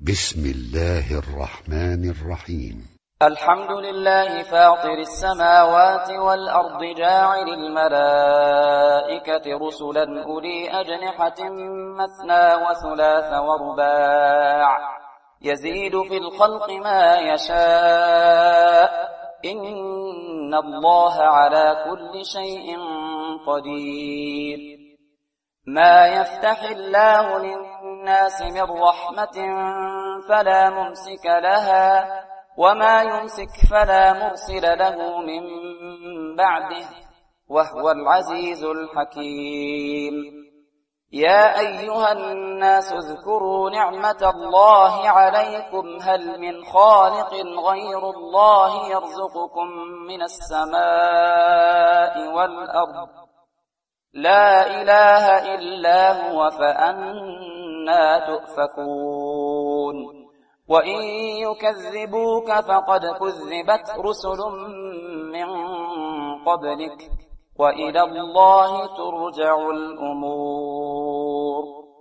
بسم الله الرحمن الرحيم. الحمد لله فاطر السماوات والأرض جاعل الملائكة رسلا أولي أجنحة مثنى وثلاث ورباع يزيد في الخلق ما يشاء إن الله على كل شيء قدير. ما يفتح الله للناس من رحمة فلا ممسك لها وما يمسك فلا مرسل له من بعده وهو العزيز الحكيم. يا أيها الناس اذكروا نعمة الله عليكم هل من خالق غير الله يرزقكم من السماء والأرض لا إله إلا هو فأنى تؤفكون. وإن يكذبوك فقد كذبت رسل من قبلك وإلى الله ترجع الأمور.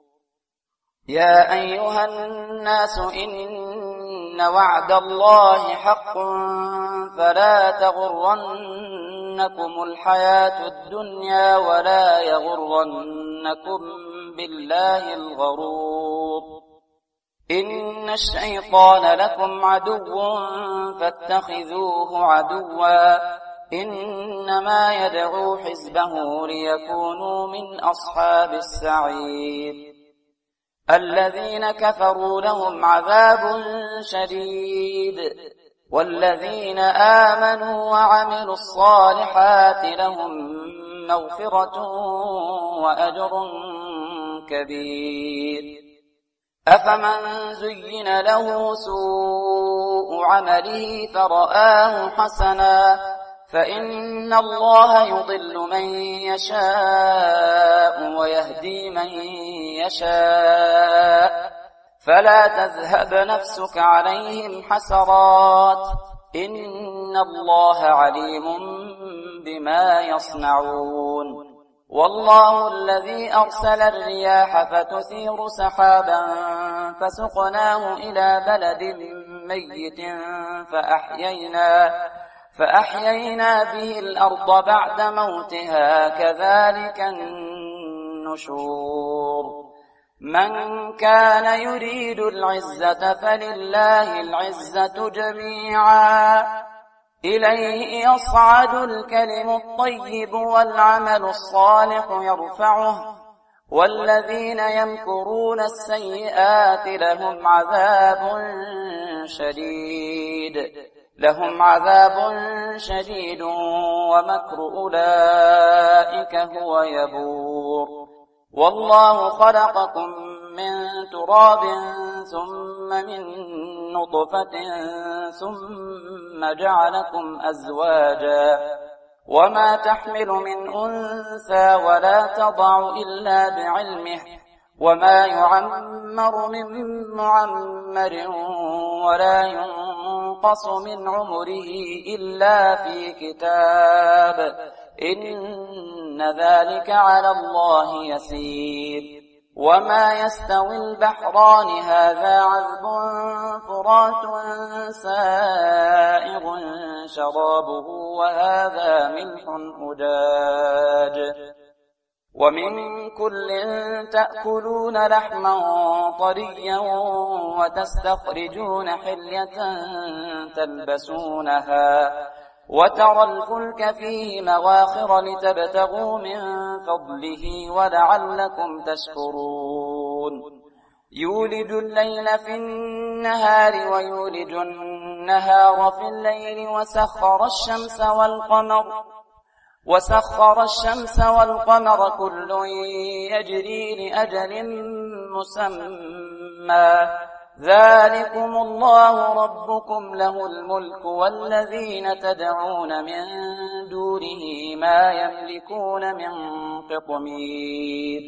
يا أيها الناس إن وعد الله حق فلا تغرنكم الحياة الدنيا ولا يغرنكم بالله الغرور. إن الشيطان لكم عدو فاتخذوه عدوا إنما يدعو حزبه ليكونوا من أصحاب السعير. الذين كفروا لهم عذاب شديد والذين آمنوا وعملوا الصالحات لهم مغفرة وأجر كبير. أفمن زين له سوء عمله فرآه حسنا فإن الله يضل من يشاء ويهدي من يشاء فلا تذهب نفسك عليهم حسرات إن الله عليم بما يصنعون. والله الذي أرسل الرياح فتثير سحابا فسقناه إلى بلد ميت فأحيينا به الأرض بعد موتها كذلك النشور. من كان يريد العزة فلله العزة جميعا إليه يصعد الكلم الطيب والعمل الصالح يرفعه والذين يمكرون السيئات لهم عذاب شديد ومكر أولئك هو يبور. والله خلقكم من تراب ثم من نطفة ثم جعلكم أزواجا وما تحمل من أنثى ولا تضع إلا بعلمه وما يعمر من معمر ولا ينقص من عمره إلا في كتاب إن ذلك على الله يسير. وما يستوي البحران هذا عذب فرات سائغ شرابه وهذا ملح أجاج ومن كل تأكلون لحما طريا وتستخرجون حلية تلبسونها وترى الفلك فيه مواخر لتبتغوا من فضله ولعلكم تشكرون. يولج الليل في النهار ويولج النهار في الليل وسخر الشمس والقمر كل يجري لأجل مسمى ذلكم الله ربكم له الملك والذين تدعون من دونه ما يملكون من قطمير.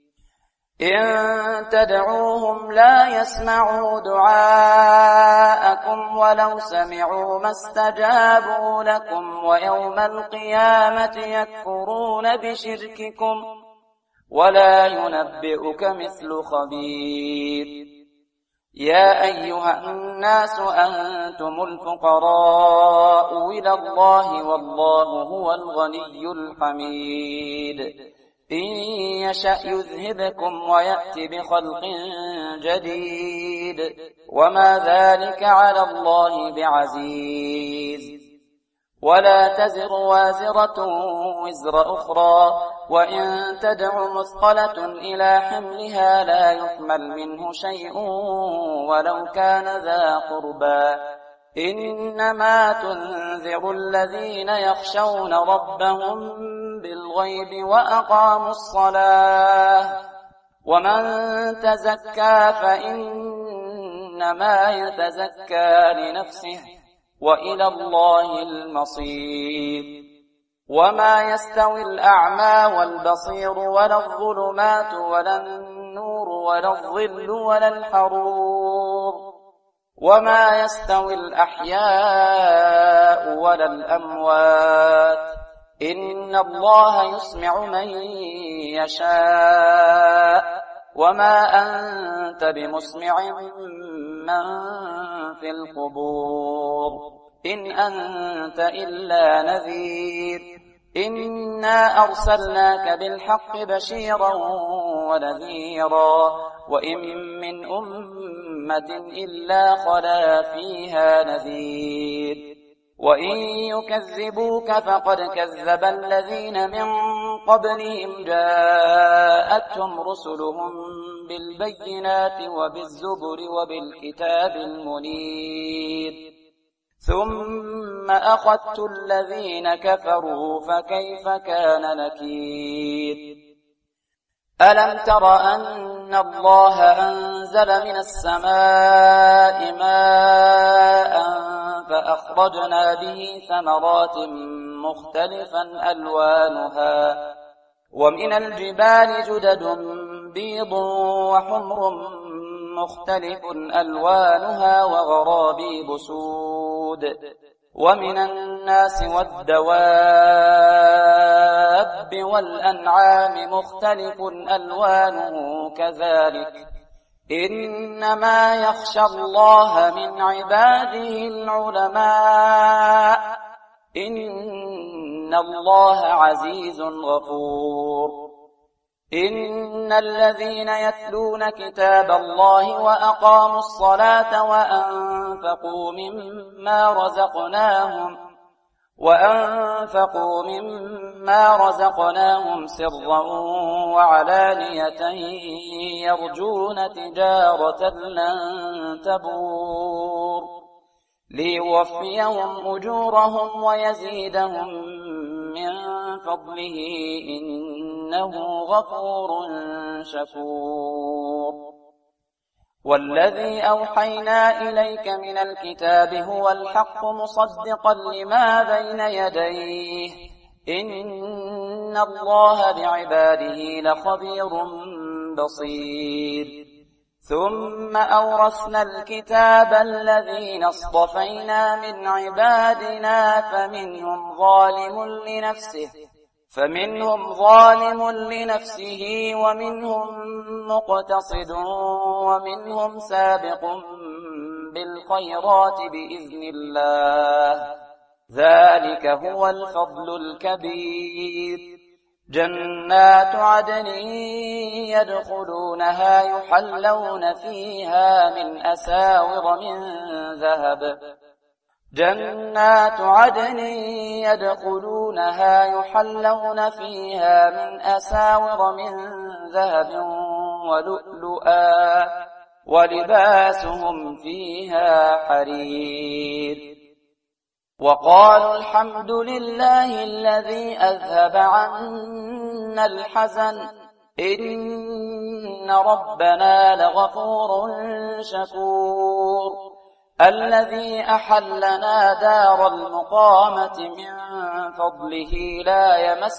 إن تدعوهم لا يسمعوا دعاءكم ولو سمعوا ما استجابوا لكم ويوم القيامة يكفرون بشرككم ولا ينبئك مثل خبير. يا أيها الناس أنتم الفقراء إلى الله والله هو الغني الحميد إن يشأ يذهبكم ويأتي بخلق جديد وما ذلك على الله بعزيز ولا تزر وازرة وزر أخرى وإن تدع مثقلة إلى حملها لا يحمل منه شيء ولو كان ذا قربى إنما تنذر الذين يخشون ربهم بالغيب وأقاموا الصلاة ومن تزكى فإنما يتزكى لنفسه وإلى الله المصير وما يستوي الأعمى والبصير ولا الظلمات ولا النور ولا الظل ولا الحرور وما يستوي الأحياء ولا الأموات إن الله يسمع من يشاء وما أنت بمسمع من في القبور إن أنت إلا نذير إنا أرسلناك بالحق بشيرا ونذيرا وإن من أمة إلا خلا فيها نذير وإن يكذبوك فقد كذب الذين من قبلهم جاءتهم رسلهم بالبينات وبالزبر وبالكتاب المنير ثم أخذت الذين كفروا فكيف كان نكير ألم تر أن الله أنزل من السماء ماء فأخرجنا به ثمرات مختلفا ألوانها ومن الجبال جدد بيض وحمر مختلف ألوانها وغرابيب سود ومن الناس والدواب والأنعام مختلف ألوانه كذلك إنما يخشى الله من عباده العلماء إن الله عزيز غفور إن الذين يتلون كتاب الله وأقاموا الصلاة وأنفقوا مما رزقناهم سرا وعلانية يرجون تجارة لن تبور ليوفيهم أجورهم ويزيدهم من فضله إنه غفور شكور والذي أوحينا إليك من الكتاب هو الحق مصدقا لما بين يديه إن الله بعباده لخبير بصير ثم أورثنا الكتاب الذين اصطفينا من عبادنا فمنهم ظالم لنفسه ومنهم مقتصد ومنهم سابق بالخيرات بإذن الله ذلك هو الفضل الكبير جنات عدن يدخلونها يحلون فيها من أساور من ذهب ولؤلؤا ولباسهم فيها حرير وقالوا الحمد لله الذي أذهب عنا الحزن إن ربنا لغفور شكور الذي أحلنا دار المقامة من فضله لا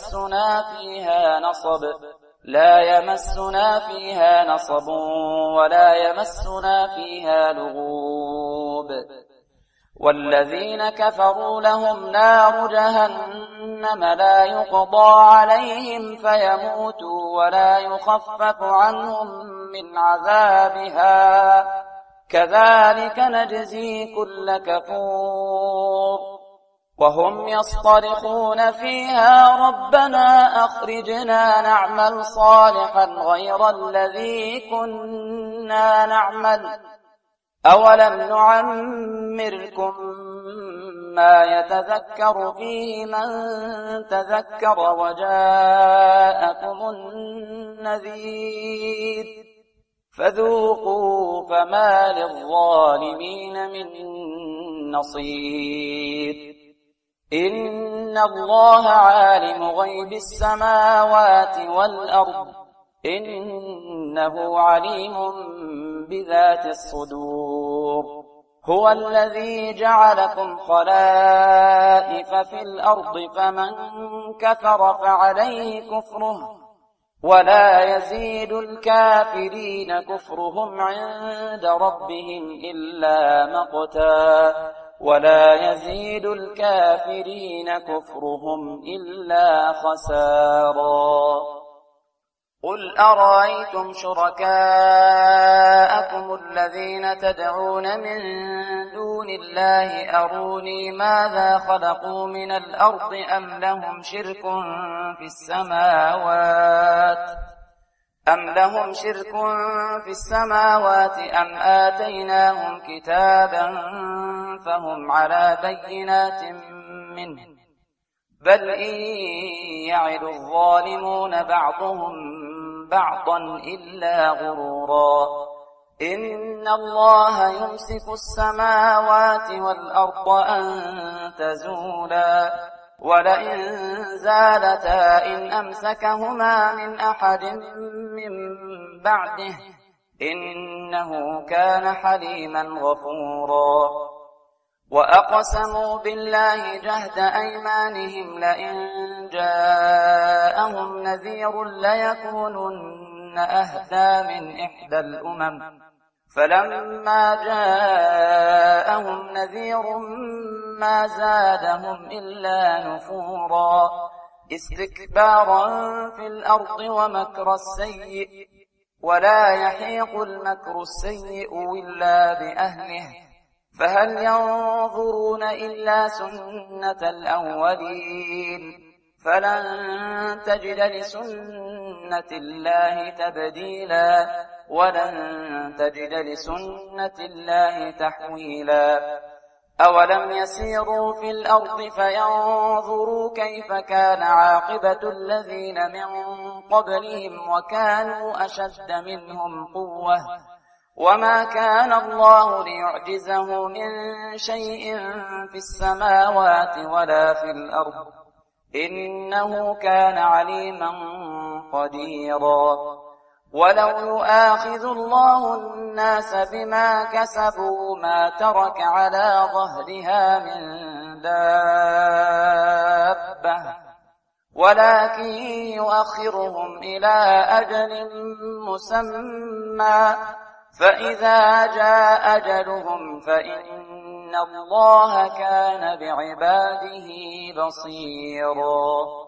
يمسنا فيها نصب ولا يمسنا فيها لغوب والذين كفروا لهم نار جهنم لا يقضى عليهم فيموتوا ولا يخفف عنهم من عذابها كذلك نجزي كل كفور وهم يصطرخون فيها ربنا أخرجنا نعمل صالحا غير الذي كنا نعمل أولم نعمركم ما يتذكر فيه من تذكر وجاءكم النذير فذوقوا فما للظالمين من نصير إن الله عالم غيب السماوات والأرض إنه عليم بذات الصدور هو الذي جعلكم خلائف في الأرض فمن كفر فعليه كفره ولا يزيد الكافرين كفرهم عند ربهم إلا مقتا ولا يزيد الكافرين كفرهم إلا خسارا قل أرأيتم شركاءكم الذين تدعون من دون الله أروني ماذا خلقوا من الأرض أم لهم شرك في السماوات أم آتيناهم كتابا فهم على بينات منه بل إن يعد الظالمون بعضهم بعضا إلا غرورا إن الله يمسك السماوات والأرض أن تزولا ولئن زالتا إن أمسكهما من أحد من بعده إنه كان حليما غفورا وأقسموا بالله جهد أيمانهم لئن جاءهم نذير ليكونن أهدى من إحدى الأمم فلما جاءهم نذير ما زادهم إلا نفورا استكبارا في الأرض ومكر السيء ولا يحيق المكر السيء إلا بأهله فهل ينظرون إلا سنة الأولين فلن تجد لسنة الله تبديلا ولن تجد لسنة الله تحويلا أولم يسيروا في الأرض فينظروا كيف كان عاقبة الذين من قبلهم وكانوا أشد منهم قوة وما كان الله ليعجزه من شيء في السماوات ولا في الأرض إنه كان عليما قديرا ولو يؤاخذ الله الناس بما كسبوا ما ترك على ظهرها من دابة ولكن يؤخرهم إلى أجل مسمى فإذا جاء أجلهم فإن الله كان بعباده بصيرا